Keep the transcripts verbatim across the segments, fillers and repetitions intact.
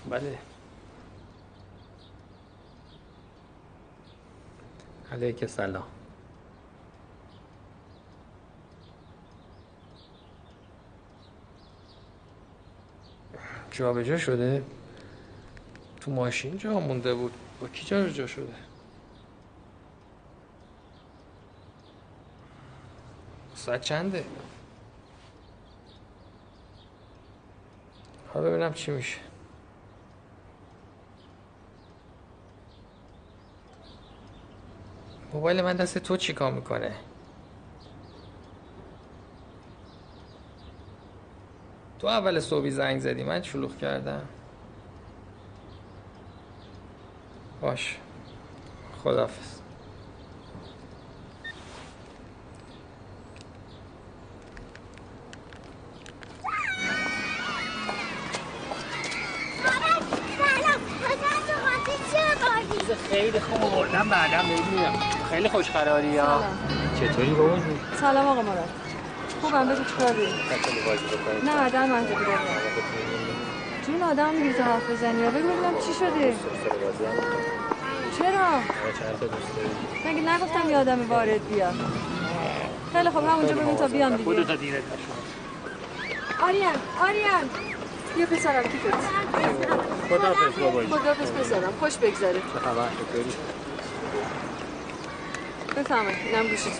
بله. علیک سلام. جا به جا شده؟ تو ماشین جا مونده بود. با کی جا به جا شده؟ ساعت چنده؟ ها ببینم چی میشه. موبایل من دست تو چی کار میکنه؟ تو اول صبحی زنگ زدی، من شلوغ کردم. باش، خداحافظ. خیلی خوب آوردم بعدم ببینم. خیلی خوش قراری ها. چطوری بابا؟ سلام آقا مراد. خوبم، بگو چیکار داری؟ نه در منطقه دارم. جون آدم میگه حرف بزنی یا بگو ببینم چی شده؟ چرا؟ مگه نگفتم یه آدم وارد بیا. خیلی خوب همونجا ببین تا بیام دیگه. خودت دیرت نشون. آریان آریان بیا پسرم کیفت. خداحافظ بابایی. خداحافظ پسرم، خوش بگذره. چه خبر؟ چطوری؟ بفهمید اینم گوشیتون.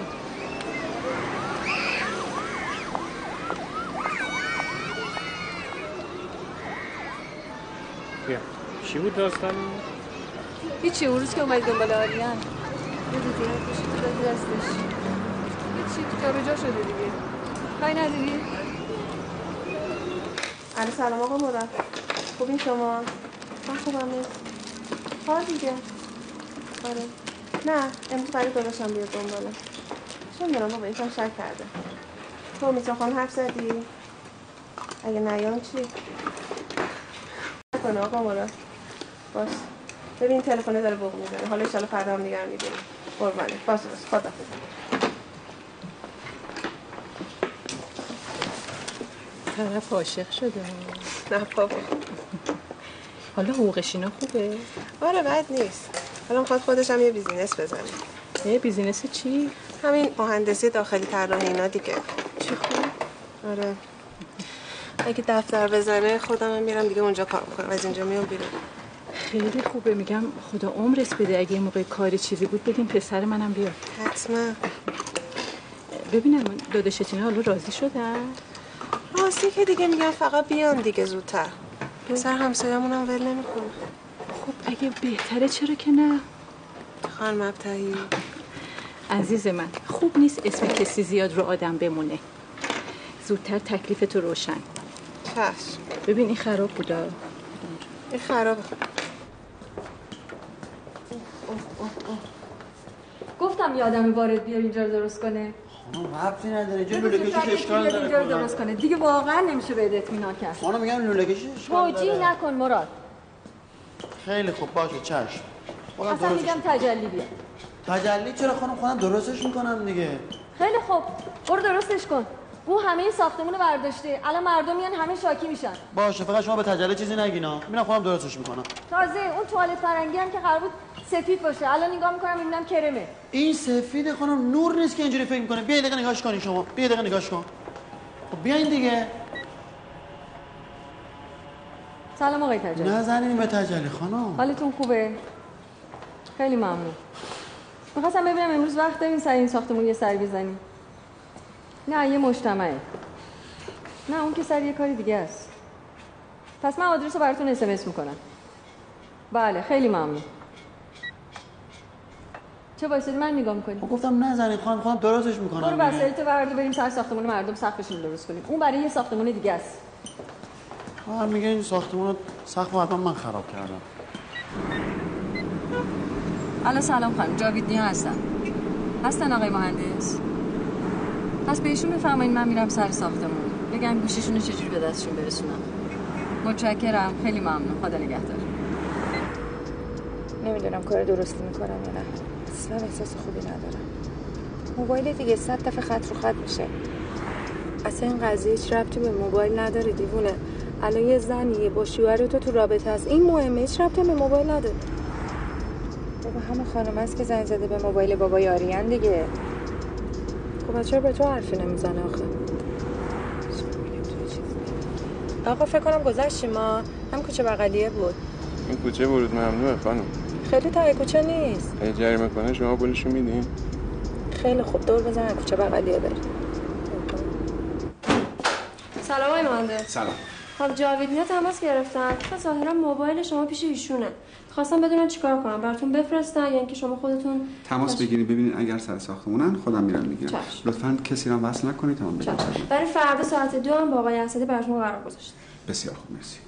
بیا. چی بود داستانی؟ هیچی، اون روز که اومدی دنبال آریان یه دیدی گوشیتو دادی دستش. هیچی، تو جا به جا شده دیگه. کاری نداری؟ علی سلام آقا مراد. خوبین شما؟ من خوبم نیست. ها دیگه. آره. نه امروز برای داداشم بیاد دنبالم. چه میدونم بابا یکم شک کرده. تو میترا خانم حرف زدی؟ اگه نیان چی؟ نکنه آقا مراد. باش. ببین تلفنه داره بوق میزنه. حالا ان شاءالله فردا هم دیگه میبینیم. قربانه. باشه باشه. خدا. طرف عاشق شده. نه بابا. حالا حقوقش اینا خوبه؟ آره بد نیست. حالا میخواد خودش هم یه بیزینس بزنه. یه بیزینس چی؟ همین مهندسی داخلی طراحی اینا دیگه. چی خوب؟ آره. اگه دفتر بزنه خودم هم میرم دیگه اونجا کار میکنم. از اینجا میام بیرون. خیلی خوبه. میگم خدا عمرش بده اگه یه موقع کاری چیزی بود بگیم پسر منم بیاد. حتما. ببینم داداشت اینا حالا راضی شدن؟ راستی که دیگه میگم فقط بیان دیگه زودتر. پسر همسایه‌مون هم ول نمیکنه. خب اگه بهتره چرا که نه؟ خانم ابتهی عزیز من خوب نیست اسم کسی زیاد رو آدم بمونه. زودتر تکلیفتو روشن. چشم. ببین این خراب بودا. این خرابه. گفتم یه آدمی وارد بیار اینجا رو درست کنه. خانم ربطی نداره. اینجا لوله کشیش اشکال داره. اینجا رو درست کنه. دیگه واقعا نمیشه به اطمینان کرد. خانم میگم لوله کشیش اشکال داره. توجیه نکن مراد. خیلی خوب باشه چشم. اصلا میگم تجلی بیا. تجلی چرا خانم؟ خودم درستش میکنم دیگه. خیلی خوب برو درستش کن. او همه ساختمونو برداشته. الان مردم میان همه شاکی میشن. باشه فقط شما به تجلی چیزی نگینا. میرم خودم درستش میکنم. تازه اون توالت فرنگی هم که قرار بود سفید باشه الان نگاه میکنم میبینم کرمه. این سفید خانم نور نیست که اینجوری فکر میکنه. بیا یه دقیقه نگاهش کنین شما. بیا یه دقیقه نگاهش کن. خب بیاین دیگه. سلام آقای تجلی. نزنین به تجلی خانم. حالتون خوبه؟ خیلی ممنون. میخواستم ببینم امروز وقت دارین سر این ساختمون یه سر بزنیم. نه یه مجتمعه. نه اون که سر یه کاری دیگه است. پس من آدرس رو براتون اس ام اس میکنم. بله خیلی ممنون. چه وایسادی من نگاه میکنی؟ گفتم نزنین خانم خودم درستش میکنم. برو وسایلتو بردار بریم سر ساختمون مردم سقفشون رو درست کنیم. اون برای یه ساختمون دیگه است. خواهم میگه این ساختمون سقف حتما من خراب کردم. الو سلام خانم جاوید نیا هستم. هستن آقای مهندس؟ پس بهشون بفرمایید من میرم سر ساختمون. بگم گوشیشون رو چجوری به دستشون برسونم. متشکرم خیلی ممنون. خدا نگهدار. نمیدونم کار درستی میکنم یا نه. اصلا احساس خوبی ندارم. موبایل دیگه صد دفعه خط رو خط میشه. اصلا این قضیه هیچ ربطی به موبایل نداره دیوونه. الان یه زنیه با شوهر تو تو رابطه است، این مهمه، هیچ ربطی به موبایل نداره. بابا همون خانم است که زنگ زده به موبایل بابای آریان دیگه. خب چرا به تو حرفی نمیزنه آخه؟ آقا فکر کنم گذشتیم ما، هم کوچه بغلیه بود. این کوچه ورود ممنوعه خانم. خیلی ته کوچه نیست. اگه جریمه کنه شما پولشو میدین؟ خیلی خوب دور بزن کوچه بغلیه بریم. سلام آقای مهندس. سلام. خب جاویدیا تماس گرفتن. خب ظاهرا موبایل شما پیش ایشونه. خواستم بدونن چیکار کنم، براتون بفرستن یا اینکه شما خودتون تماس بگیرید ببینید اگر سر ساختمونن خودم میرم میگیرم. لطفاً کسی رو وصل نکنید تا من بگم. برای فردا ساعت دو هم با آقای اسدی براتون قرار گذاشتم. بسیار خوب مرسی.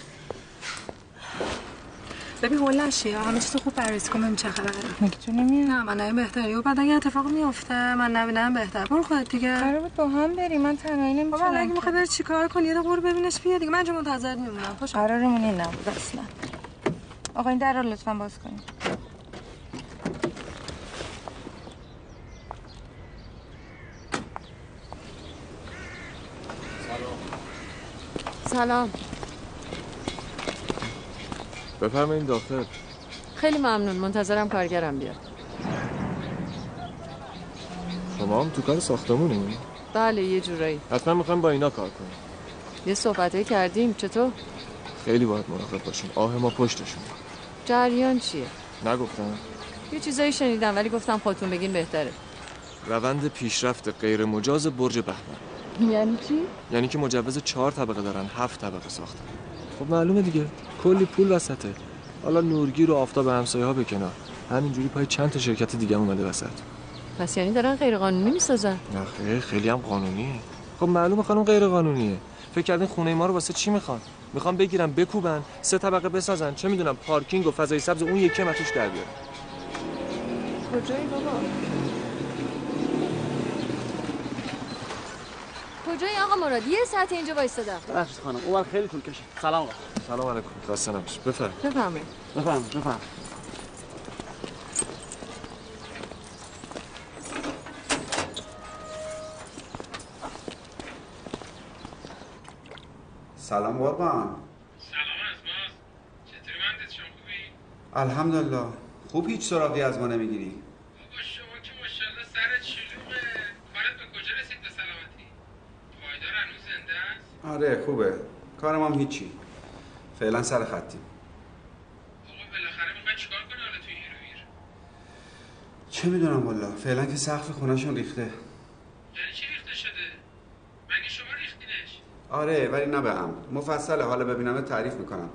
ببین هول نشی همه چیزو خوب بررسی کن ببین چه خبره. میگی تو نمیای؟ نه من نمی بهتری و بعد اگه اتفاق میفته من نبینم بهتر. برو خودت دیگه. قرار بود با هم بریم من تنهایی نمیتونم. بابا اگه میخوای بری چیکار کنی یه دقیقه برو ببینش بیا دیگه من جو منتظرت میمونم. خوش قرارمون این نبود اصلا. آقا این در رو لطفاً باز کنید. سلام. بفرمایید داخل. خیلی ممنون، منتظرم کارگرم بیاد. شما هم تو کار ساختمونی؟ بله یه جورایی. حتما میخوایم با اینا کار کنیم. یه صحبتایی کردیم، چطور؟ خیلی باید مراقب باشیم، آه ما پشتشون. جریان چیه؟ نگفتم. یه چیزایی شنیدم ولی گفتم خودتون بگین بهتره. روند پیشرفت غیر مجاز برج بهمن. یعنی چی؟ یعنی که مجوز چهار طبقه دارن، هفت طبقه ساختن. خب معلومه دیگه، کلی پول وسطه. حالا نورگیر و آفتاب همسایه ها به کنار، همینجوری پای چند تا شرکت دیگه اومده وسط. پس یعنی دارن غیر قانونی میسازن؟ نه خیلی هم قانونیه. خب معلومه خانم غیر قانونیه. فکر کردین خونه ما رو واسه چی میخوان؟ میخوان بگیرن بکوبن، سه طبقه بسازن، چه میدونم پارکینگ و فضای سبز اون یکی هم توش در بیارن. کجایی بابا؟ کجایی آقا مراد؟ یه ساعت اینجا وایسادم. بخشید خانم اون خیلی طول کشید. سلام آقا. سلام علیکم. خسته نباشید. بفرمایید. بفرمایید. بفرمایید بفرمایید. سلام قربان. سلام از ماست. چطوری مهندس شما خوبی؟ الحمدلله. خوب هیچ سراغی از ما نمیگیری. بابا شما که ماشاءالله سرت شلوغه. کارت به کجا رسید به سلامتی؟ پایدار هنوز زنده است؟ آره خوبه. کارم هم هیچی. فعلا سر خطیم. آقا بالاخره میخوای چیکار کنی حالا توی هیرو هیر؟ چه میدونم والا. فعلا که سقف خونه‌شون ریخته. یعنی چی ریخته شده؟ مگه شما ریختینش؟ آره ولی نه به هم. مفصله حالا ببینم تعریف میکنم.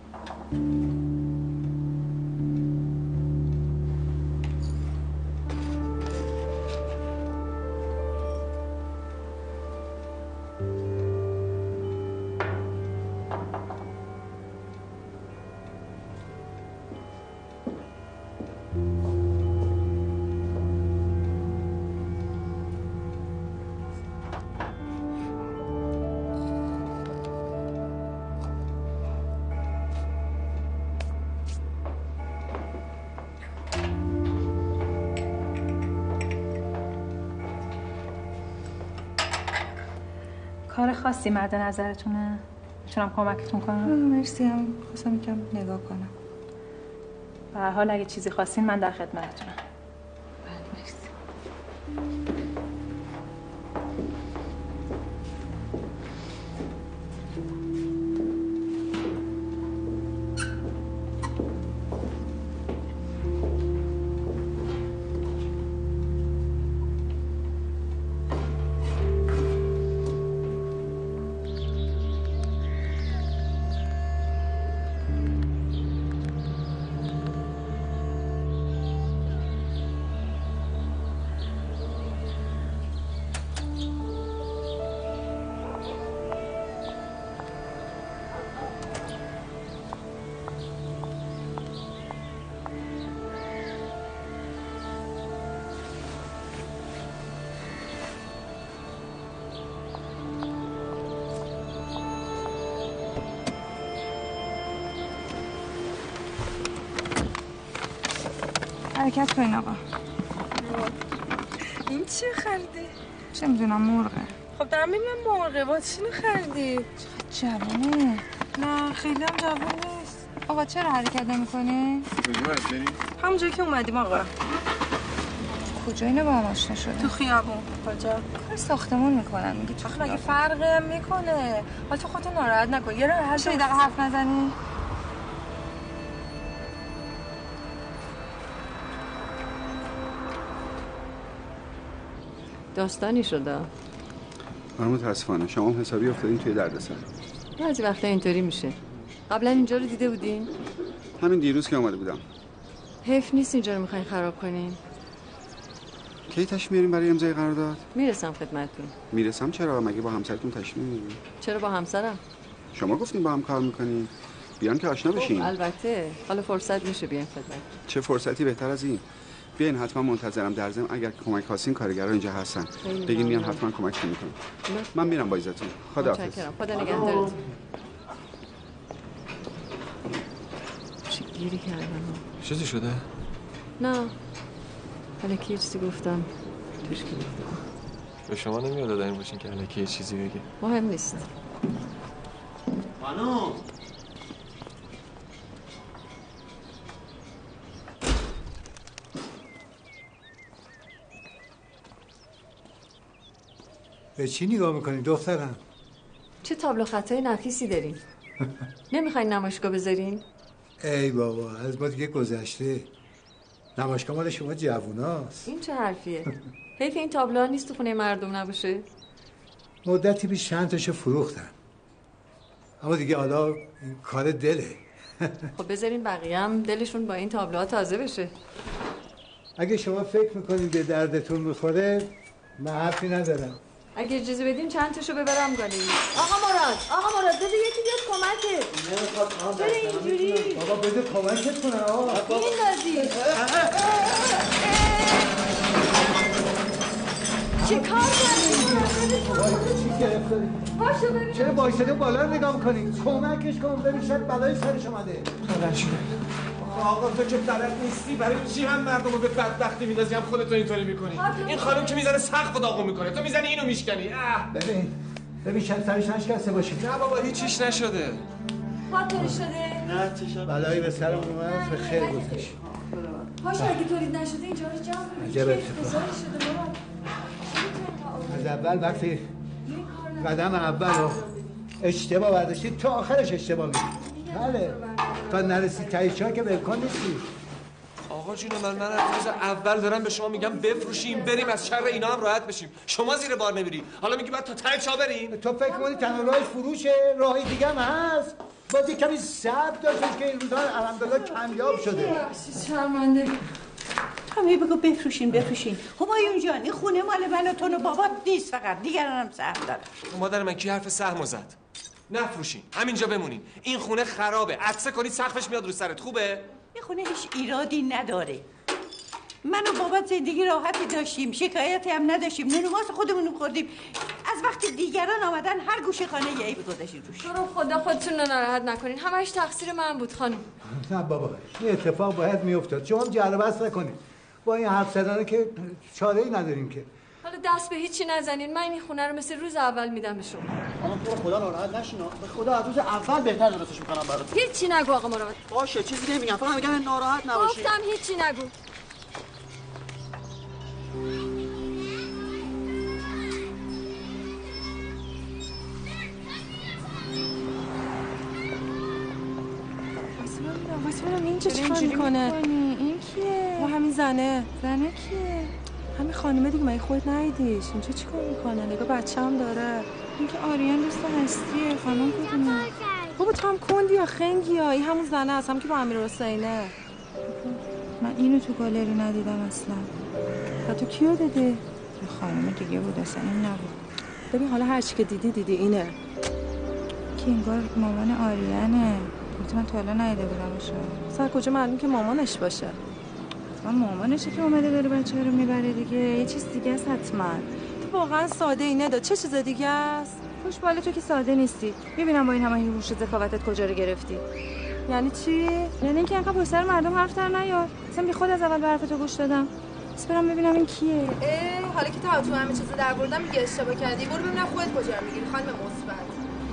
کار خاصی مد نظرتونه؟ میتونم کمکتون کنم؟ مرسی هم خواستم یکم نگاه کنم. به هر حال اگه چیزی خواستین من در خدمتتونم. بله مرسی. حرکت کنین آقا. این چی خریدی؟ چه میدونم مرغه. خب دارم میبینم مرغبات چی خریدی؟ چقدر جوونه. نه خیلی هم جوون نیست. آقا چرا حرکت نمی‌کنی؟ کجا باید بریم؟ همونجایی که اومدیم آقا. کجا اینو با هم آشنا شده؟ تو خیابون. کجا؟ کار ساختمون میکنن میگی تو خیابون. مگه فرقی هم میکنه؟ حالا تو خودت ناراحت نکن. یه راه حل چه دقیقه حرف نزنی؟ داستانی شده. آره متاسفانه شما هم حسابی افتادین توی دردسر. بعضی وقتا اینطوری میشه. قبلا اینجا رو دیده بودین؟ همین دیروز که اومده بودم. حیف نیست اینجا رو میخواین خراب کنین. کی تشریف میارین برای امضای قرارداد؟ میرسم خدمتتون. میرسم چرا؟ مگه با همسرتون تشریف نمیارین؟ چرا با همسرم؟ شما گفتین با هم کار میکنین. بیان که آشنا بشین. البته حالا فرصت میشه بیاین خدمت. چه فرصتی بهتر از این؟ بیاین حتما منتظرم. در ضمن اگر کمک خواستین کارگرا اینجا هستن. بگین میان حتما کمکتون میکنن. من میرم با عزتون. خداحافظ. متشکرم. خدا نگهدارتون. چه گیری کردم. چیزی شده؟ نه. الکی یه چیزی گفتم. توش که گفتم. به شما نمیاد آدمی باشین که الکی یه چیزی بگه. مهم نیست. خانم به چی نگاه میکنی دخترم؟ چه تابلو خطای نفیسی دارین؟ نمیخواین نمایشگاه بذارین؟ ای بابا از ما دیگه گذشته. نمایشگاه مال شما جووناست. این چه حرفیه؟ حیف این تابلوها نیست تو خونه مردم نباشه؟ مدتی پیش چند تاشو فروختن. اما دیگه حالا این کار دله. خب بذارین بقیه هم دلشون با این تابلوها تازه بشه. اگه شما فکر میکنید به دردتون میخوره من حرفی ندارم. اگه اجازه بدین چند تاشو ببرم گالری. آقا مراد، آقا مراد بده یکی بیاد کمکت. نمیخواد چرا اینجوری؟ بابا بده کمکت کنه آقا. این دادی. چه کار کردی؟ چی گرفتی؟ پاشو ببین. چرا وایساده بالا رو نگاه میکنی؟ کمکش کن ببین شاید بلای سرش اومده. خبر آقا تو که بلد نیستی برای چی هم مردم رو به بدبختی میندازی هم خودتو اینطوری میکنی؟ این خانم که میزنه سقف داغون میکنه تو میزنی اینو میشکنی. ببین ببین شاید سرش نشکسته باشه. نه بابا هیچیش نشده. خاطرش شده؟ نه چه شد؟ بلایی به سرم اومد به خیر گذشت. پاش اگه تولید نشده اینجا رو جمع کنید. عجب اتفاق. از اول وقتی قدم اول رو اشتباه برداشتی تو آخرش اشتباه میگی. بله تا نرسی تایشا که بلکن نیستی. آقا جون من من از روز اول دارم به شما میگم بفروشیم بریم از شر اینا هم راحت بشیم. شما زیر بار نمیری. حالا میگی بعد تا ته چا بریم؟ تو فکر کنی تنها راهش فروشه؟ راهی دیگه هم هست. باز یه کمی صبر داشتش که این روزا الحمدلله کمیاب شده. شرمنده. همه بگو بفروشین بفروشین. همایون جان این خونه مال من و تو و بابات نیست فقط دیگران هم سهم داره. مادر من کی حرف سهمو زد؟ نفروشین همینجا بمونین. این خونه خرابه. عطسه کنید سقفش میاد رو سرت. خوبه؟ این خونه هیچ ایرادی نداره. من و بابات زندگی راحتی داشتیم، شکایتی هم نداشتیم، نونماس خودمون خوردیم. از وقتی دیگران آمدن هر گوشه خانه یه عیب گذاشتین روش. تو رو خدا خودتون رو ناراحت نکنین. همش تقصیر من بود خانم. نه بابا این اتفاق باید میافتاد. شما هم جر و بحث نکنید. با این حرف زدن که چاره‌ای نداریم که. حالا دست به هیچی نزنین. من این خونه رو مثل روز اول میدم به شما. خانم تو رو خدا ناراحت نشین. به خدا از روز اول بهتر درستش میکنم برات. هیچی نگو آقا مراد. باشه چیزی نمیگم فقط میگم ناراحت نباشی. گفتم هیچی نگو. واسه این چه چیکار میکنه؟ این کیه؟ با همین زنه. زنه کیه؟ همین خانمه دیگه مگه خودت ندیدیش؟ اینجا چیکار میکنه؟ نگاه بچه هم داره. این که آریان دوست هستیه. خانم کدومه؟ بابا تو هم کندی یا خنگی یا این همون زنه هست هم که با امیر حسینه. من اینو تو گالری ندیدم اصلا. و تو کیو دیدی؟ یه خانم دیگه بود اصلا این نبود. ببین حالا هر چی که دیدی دیدی اینه. که انگار مامان آریانه. گفت من تا حالا ندیده بودمش. سر کجا معلوم که مامانش باشه؟ من مامانشه که اومده داره بچه رو میبره دیگه. یه چیز دیگه است حتما. تو واقعا ساده ای نداد. چه چیز دیگه است؟ خوش باله تو که ساده نیستی. میبینم با این همه هوش و ذکاوتت کجا رو گرفتی. یعنی چی؟ یعنی اینکه انقدر پشت سر مردم حرف در نیار. اصلا بی خود از اول به حرف تو گوش دادم. بس برم ببینم این کیه. اه حالا که تا تو همه چیزو در بردم میگه اشتباه کردی. برو ببینم خودت کجا رو میگیری خانم مثبت.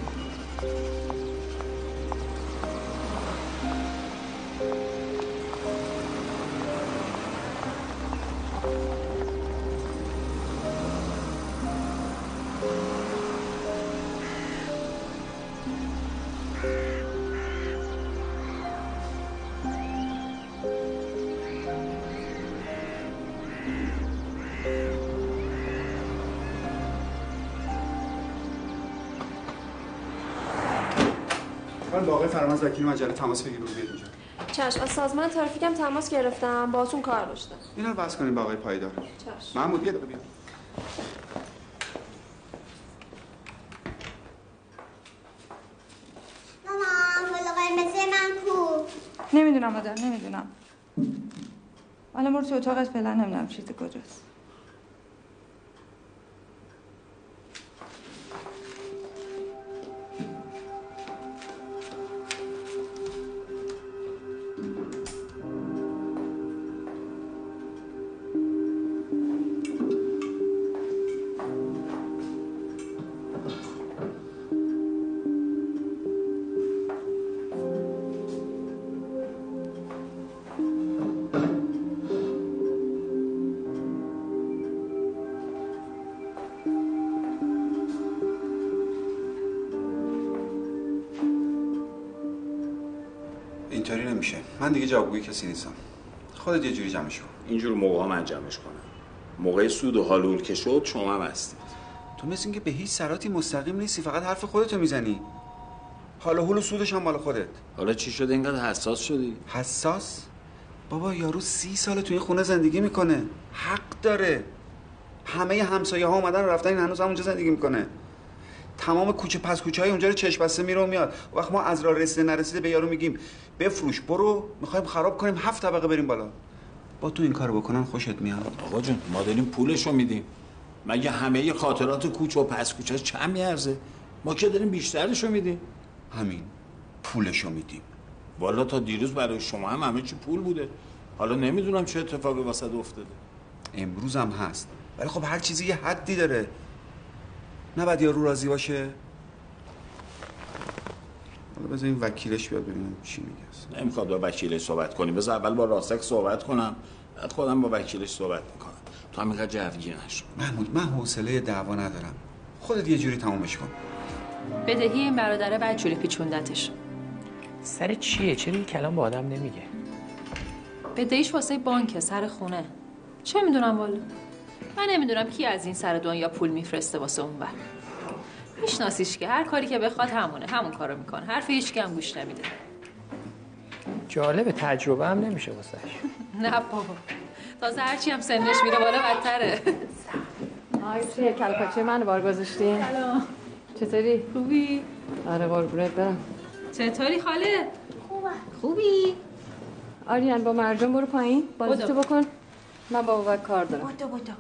من با آقای فرامرز وکیل مجله تماس بگیرید بیاد اینجا. چشم. از سازمان ترافیکم تماس گرفتم، باهاتون کار داشتم. اینا رو بحث کنیم با آقای پایدار. چشم. محمود بیا بیا. مامان پلو قرمز من کو؟ نمیدونم مادر، نمیدونم. حالا برو تو اتاقت، فعلا نمیدونم چیزی کجاست. اینطوری نمیشه. من دیگه جوابگوی کسی نیستم. خودت یه جوری جمعش کن. اینجور موقع من جمعش کنم. موقع سود و حلول که شد شما هم هستید. تو مثل اینکه به هیچ سراتی مستقیم نیستی، فقط حرف خودتو میزنی. حالا حول و سودش هم مال خودت. حالا چی شده اینقدر حساس شدی؟ حساس؟ بابا یارو سی ساله تو این خونه زندگی میکنه. حق داره. همه همسایه ها اومدن و رفتن، این هنوز هم اونجا زندگی میکنه. تمام کوچه پس کوچه های اونجا رو چشم بسته میره و میاد. وقت ما از راه رسیده نرسیده به یارو میگیم بفروش برو، میخوایم خراب کنیم هفت طبقه بریم بالا. با تو این کارو بکنن خوشت میاد؟ آقا جون ما داریم پولشو میدیم. مگه همه خاطرات کوچه و پس کوچه چند میارزه؟ ما که داریم بیشترشو میدیم. همین پولشو میدیم. والا تا دیروز برای شما هم همه چی پول بوده. حالا نمیدونم چه اتفاقی واسط افتاده. امروز هم هست. ولی خب هر چیزی یه حدی داره. نباید یارو راضی باشه. حالا بذار این وکیلش بیاد ببینم چی میگه. نمیخواد با وکیلش صحبت کنی. بذار اول با راسک صحبت کنم. بعد خودم با وکیلش صحبت میکنم. تو هم اینقدر جوگیر نشو. محمود من حوصله دعوا ندارم. خودت یه جوری تمومش کن. بدهی این برادره بعد جوری پیچوندتش. سر چیه؟ چرا این کلام با آدم نمیگه؟ بدهیش واسه بانکه، سر خونه. چه میدونم والا. من نمیدونم کی از این سر دنیا پول میفرسته واسه اون بر. میشناسیش که هر کاری که بخواد همونه، همون کارو میکنه. حرف هیچ کی هم گوش نمیده. جالب، تجربه هم نمیشه واسش. نه بابا. تازه هرچی هم سنش میره بالا بدتره. آی چیه کلپاچه من بار گذاشتی؟ سلام. چطوری؟ خوبی؟ آره قربونت برم. چطوری خاله؟ خوبه. خوبی؟ آریان با مرجان برو پایین، بازیتو بکن. من با بابک کار دارم. بودو بودو.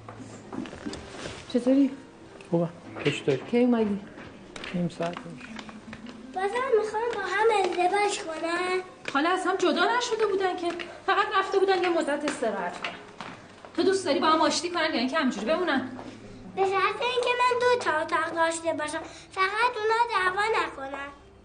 چطوری؟ خوبه. چطوری؟ کی اومدی؟ نیم ساعت میشه. بازم میخوام با هم ازدواج کنن. خاله از هم جدا نشده بودن که فقط رفته بودن یه مدت استراحت کنن. تو دوست داری با هم آشتی کنن یا اینکه همینجوری بمونن؟ به شرط اینکه من دو تا اتاق داشته باشم، فقط اونا دعوا نکنن.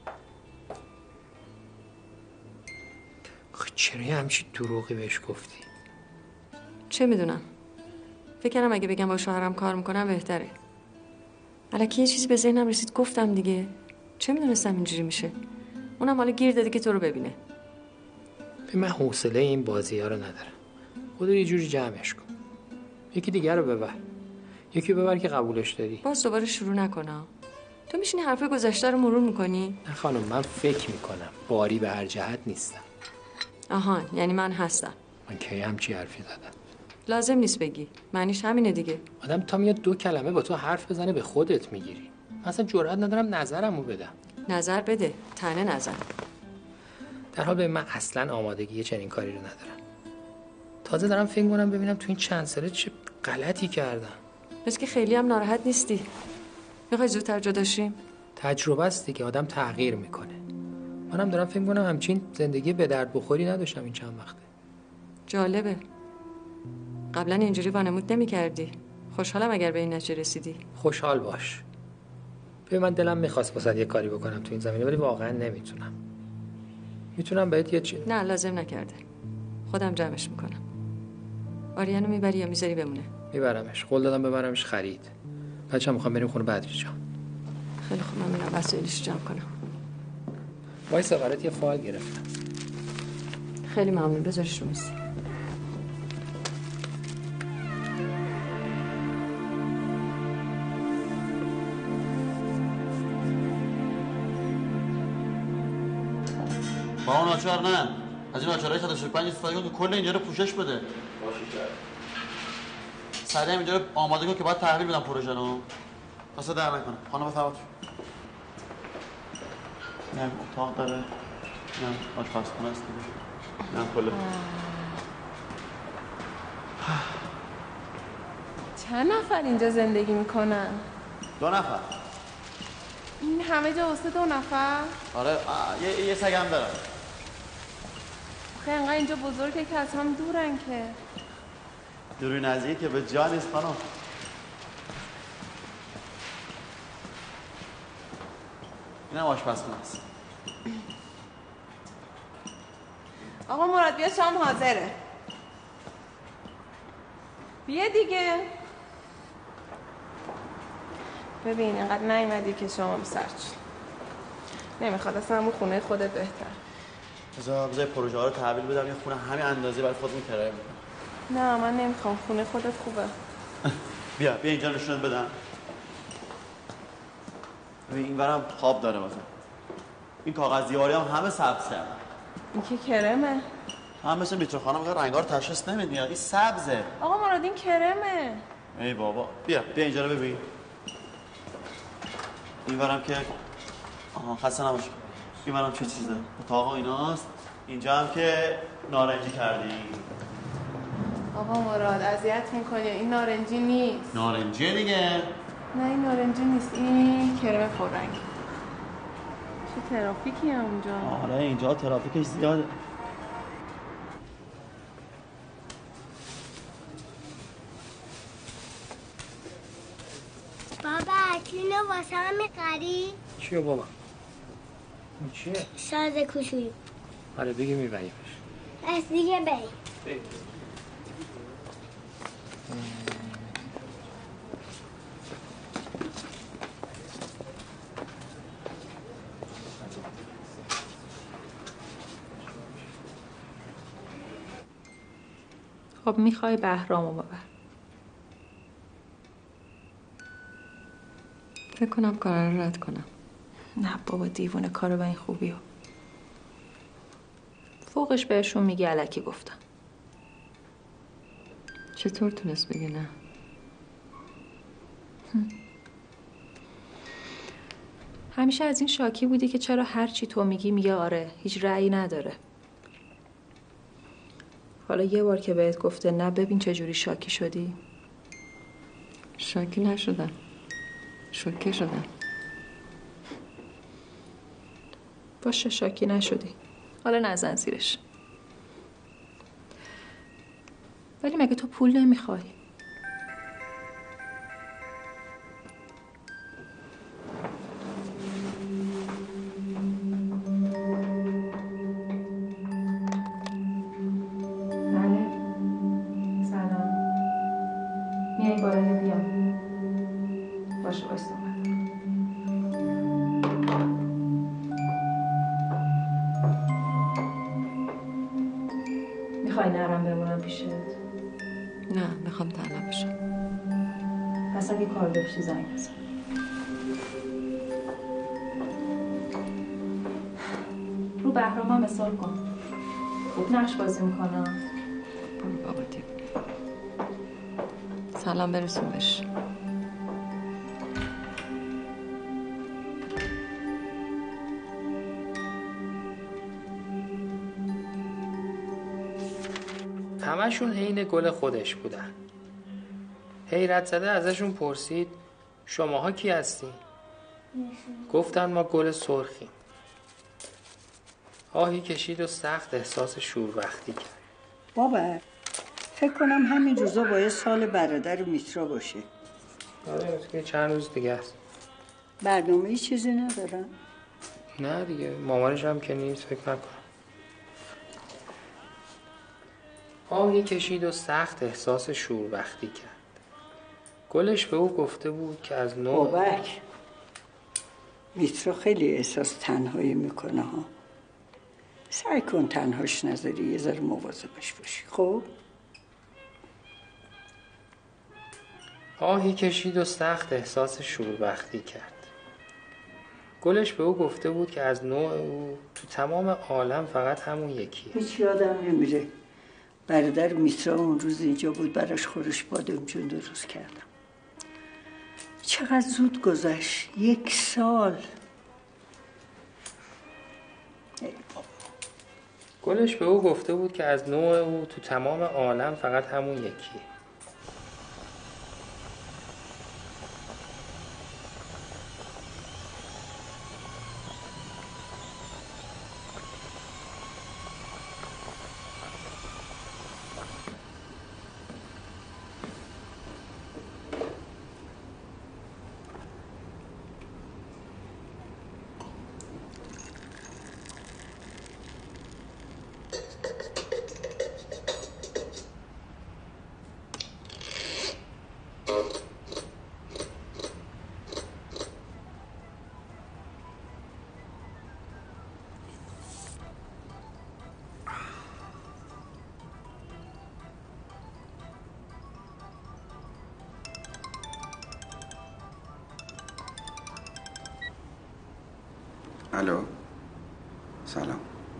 خب چرا یه همچین دروغی بهش گفتی؟ چه میدونم. فکر کردم اگه بگم با شوهرم کار میکنم بهتره. الکی یه چیزی به ذهنم رسید گفتم دیگه. چه میدونستم اینجوری میشه. اونم حالا گیر داده که تو رو ببینه. به من حوصله این بازی ها رو ندارم. خودت یه جوری جمعش کن. یکی دیگر رو ببر. یکی ببر که قبولش داری. باز دوباره شروع نکنم. تو میشینی حرفای گذشته رو مرور میکنی؟ نه خانم، من فکر میکنم. باری به هر جهت نیستم. آها، یعنی من هستم. من کی همچی حرفی زدم؟ لازم نیست بگی. معنیش همینه دیگه. آدم تا میاد دو کلمه با تو حرف بزنه به خودت میگیری. اصلا جرئت ندارم نظرمو بدم. نظر بده. تنه نظر. در حال به من اصلا آمادگی چنین کاری رو ندارم. تازه دارم فکر کنم ببینم تو این چند ساله چه غلطی کردم. بس که خیلی هم ناراحت نیستی. میخوای زودتر جدا شیم؟ تجربه است دیگه، آدم تغییر میکنه. منم دارم فکر کنم همچین زندگی به درد بخوری نداشتم این چند وقته. جالبه. قبلا اینجوری وانمود نمی کردی. خوشحالم اگر به این نتیجه رسیدی. خوشحال باش. به من دلم میخواست واسه یه کاری بکنم تو این زمینه، ولی واقعا نمیتونم. میتونم بهت یه چیز. نه لازم نکرده. خودم جمعش میکنم. آریانو میبری یا میذاری بمونه؟ میبرمش. قول دادم ببرمش خرید. بچه‌ها میخوام بریم خونه بدری جان. خیلی خوب، من میرم وسایلش جمع کنم. وایسا برات یه فایل گرفتم. خیلی ممنون، بذارش رو میز. با اون آچار نه، از این آچارهای صد و سی و پنج استفاده کن که کل اینجا رو پوشش بده. باشه کرد. سریع اینجا رو آماده کن که باید تحویل بدم پروژه رو. واسه در نکنه. خانم بفرمایید. نه اتاق داره. نه آشپزخونه است دیگه. نه کله. چند نفر اینجا زندگی میکنن؟ دو نفر. این همه جا واسه دو نفر؟ آره یه یه سگم دارم. آخه انقدر اینجا بزرگه که از هم دورن که. دوری نزدیکی که به جا نیست خانم. اینم آشپزخونه است. آقا مراد بیا شام حاضره. بیا دیگه. ببین اینقدر نیومدی که شما بسرچ. نمیخواد اصلا همون خونه خودت بهتر. بذار بذار پروژه ها رو تحویل بدم یه خونه همین اندازه برای خودمون کرایه میکنم. نه من نمیخوام، خونه خودت خوبه. بیا بیا اینجا نشونت بدم. ببین اینورم خواب داره مثلا. این کاغذ دیواری هم همه سبز کردن. این که کرمه. هم مثل میترو خانم میگه رنگا رو تشخیص نمیدین، این سبزه. آقا مراد این کرمه. ای بابا بیا بیا اینجا رو ببین. اینورم که آها خسته نباش. اینورم چه چیزه؟ اتاق ایناست. اینجا هم که نارنجی کردی. آقا مراد اذیت میکنی، این نارنجی نیست. نارنجی دیگه. نه این نارنجی نیست، این کرم پررنگ. چه ترافیکی هم اونجا. آره اینجا ترافیکش زیاده. بابا اینو واسه هم میخری؟ چیو بابا؟ این چیه؟ ساز کوچولو. آره بگی میبریمش. پس دیگه بریم. خب میخوای بهرامو ببر. فکر کنم کارا رو رد کنم. نه بابا دیوونه کارو به این خوبی ها. فوقش بهشون میگه الکی گفتم. چطور تونست بگه نه؟ همیشه از این شاکی بودی که چرا هر چی تو میگی میگه آره، هیچ رأیی نداره. حالا یه بار که بهت گفته نه ببین چجوری شاکی شدی. شاکی نشدم، شوکه شدم. باشه شاکی نشدی، حالا نزن زیرش. ولی مگه تو پول نمیخوای؟ میخوای نرم بمونم پیشت؟ نه میخوام تنها بشم. پس اگه کار داشتی زنگ بزن. رو بهرام هم مثال کن. خوب نقش بازی میکنم. برو بابا دیگه. سلام برسون بهش. همشون عین گل خودش بودن. حیرت زده ازشون پرسید شماها کی هستین؟ گفتن ما گل سرخیم. آهی کشید و سخت احساس شوربختی کرد. بابا فکر کنم همین روزا باید سال برادر میترا باشه. آره دیگه چند روز دیگه است. برنامه ای چیزی ندارن؟ نه دیگه مامانش هم که نیست فکر نکنم. آهی کشید و سخت احساس شوربختی کرد. گلش به او گفته بود که از نوع بابک میترا خیلی احساس تنهایی میکنه ها. سعی کن تنهاش نذاری، یه ذره مواظبش باشی. خب آهی کشید و سخت احساس شوربختی کرد. گلش به او گفته بود که از نوع او تو تمام عالم فقط همون یکیه. هیچ یادم نمیره برادر میترا اون روز اینجا بود، براش خورش بادمجون درست کردم. چقدر زود گذشت، یک سال. گلش به او گفته بود که از نوع او تو تمام عالم فقط همون یکیه. الو سلام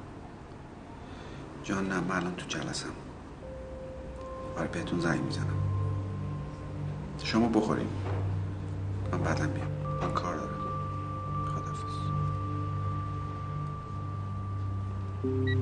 جان. نه من الان تو جلسم. آره بهتون زنگ میزنم. شما بخوریم من بعدم میام، من کار دارم. خداحافظ.